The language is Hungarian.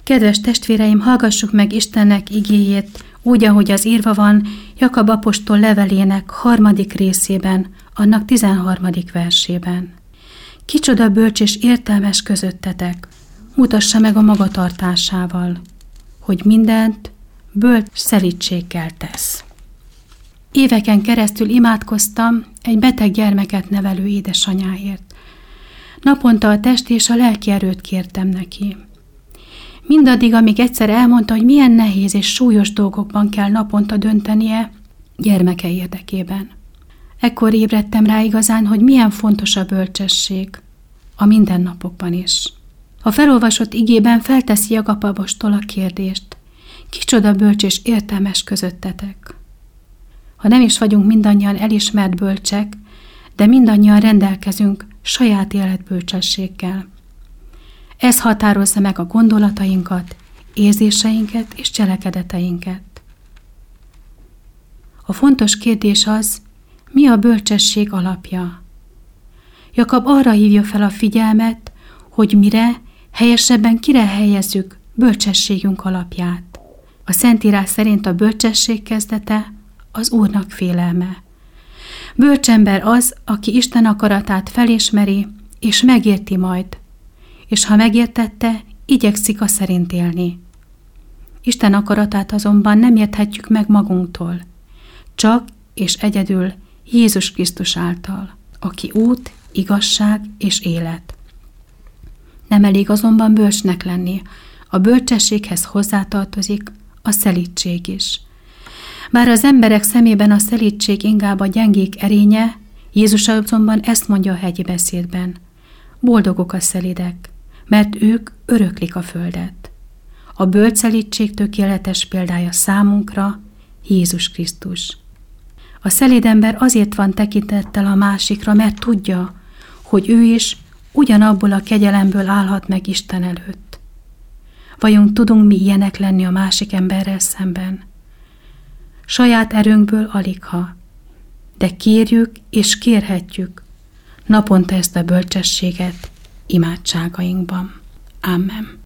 Kedves testvéreim, hallgassuk meg Istennek igéjét, úgy, ahogy az írva van Jakab apostol levelének 3. részében, annak 13. versében. Kicsoda bölcs és értelmes közöttetek, mutassa meg a magatartásával, hogy mindent bölcs szelídséggel tesz. Éveken keresztül imádkoztam egy beteg gyermeket nevelő édesanyáért. Naponta a testi és a lelki erőt kértem neki. Mindaddig, amíg egyszer elmondta, hogy milyen nehéz és súlyos dolgokban kell naponta döntenie gyermeke érdekében. Ekkor ébredtem rá igazán, hogy milyen fontos a bölcsesség a mindennapokban is. A felolvasott igében felteszi Jakab apostol a kérdést: kicsoda bölcs és értelmes közöttetek? Ha nem is vagyunk mindannyian elismert bölcsek, de mindannyian rendelkezünk saját életbölcsességgel. Ez határozza meg a gondolatainkat, érzéseinket és cselekedeteinket. A fontos kérdés az, mi a bölcsesség alapja? Jakab arra hívja fel a figyelmet, hogy mire, helyesebben kire helyezzük bölcsességünk alapját. A Szentírás szerint a bölcsesség kezdete az Úrnak félelme. Bölcsember az, aki Isten akaratát felismeri, és megérti majd, és ha megértette, igyekszik a szerint élni. Isten akaratát azonban nem érthetjük meg magunktól, csak és egyedül Jézus Krisztus által, aki út, igazság és élet. Nem elég azonban bölcsnek lenni, a bölcsességhez hozzátartozik a szelídség is. Bár az emberek szemében a szelídség inkább a gyengék erénye, Jézus azonban ezt mondja a hegyi beszédben: boldogok a szelídek, mert ők öröklik a földet. A bölcs szelídség tökéletes példája számunkra Jézus Krisztus. A szelíd ember azért van tekintettel a másikra, mert tudja, hogy ő is ugyanabból a kegyelemből állhat meg Isten előtt. Vajon tudunk mi ilyenek lenni a másik emberrel szemben? Saját erőnkből aligha, de kérjük és kérhetjük naponta ezt a bölcsességet imádságainkban. Amen.